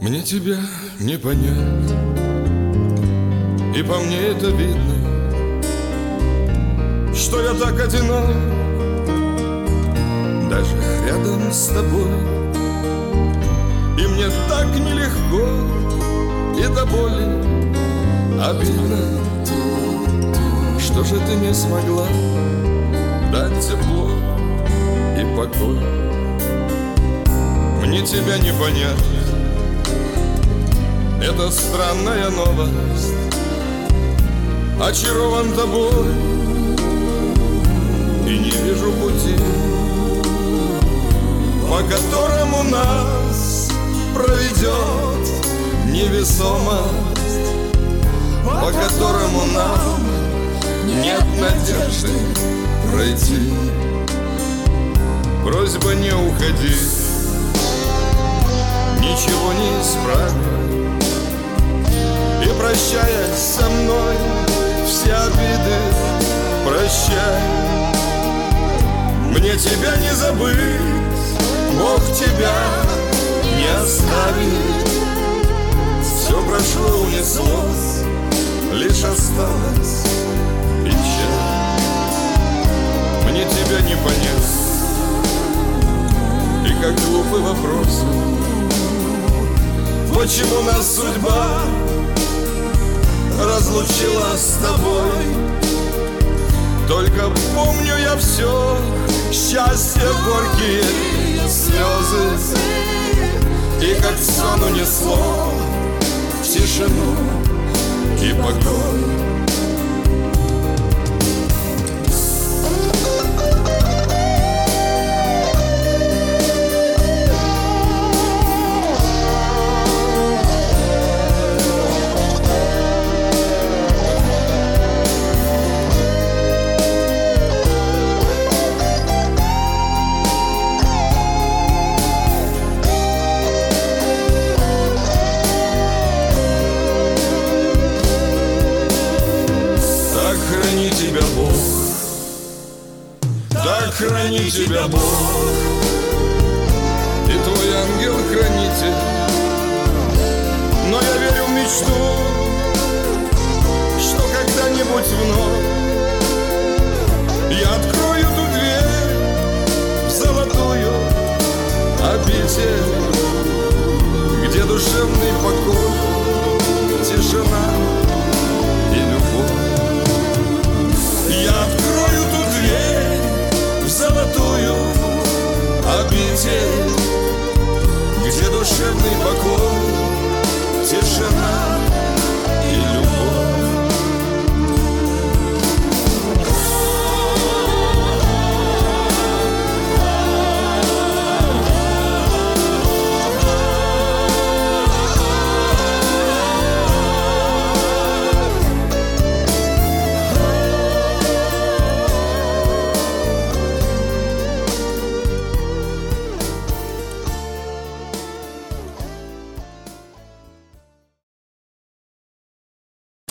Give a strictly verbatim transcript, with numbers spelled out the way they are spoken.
Мне тебя не понять, и по мне это видно, что я так одинок, даже рядом с тобой. И мне так нелегко и до боли обидно, что же ты не смогла дать тепло и покой. Мне тебя не понять, это странная новость. Очарован тобой и не вижу пути, по которому нас проведет невесомость, по которому нам нет надежды пройти. Просьба не уходи, ничего не исправим, и прощаясь со мной, все обиды прощай. Мне тебя не забыть, Бог тебя не оставит. Все прошло, унеслось, лишь осталась печаль. Мне тебя не понять, и как глупый вопрос, почему нас судьба разлучила с тобой. Только помню я все, счастье, горькие слезы, и как сон унесло в тишину и покой. Так храни тебя Бог и твой ангел-хранитель. Но я верю в мечту, что когда-нибудь вновь я открою ту дверь в золотую обитель, где душевный покой, тишина и любовь. Я открою ту дверь в золотую обитель, где душевный покой,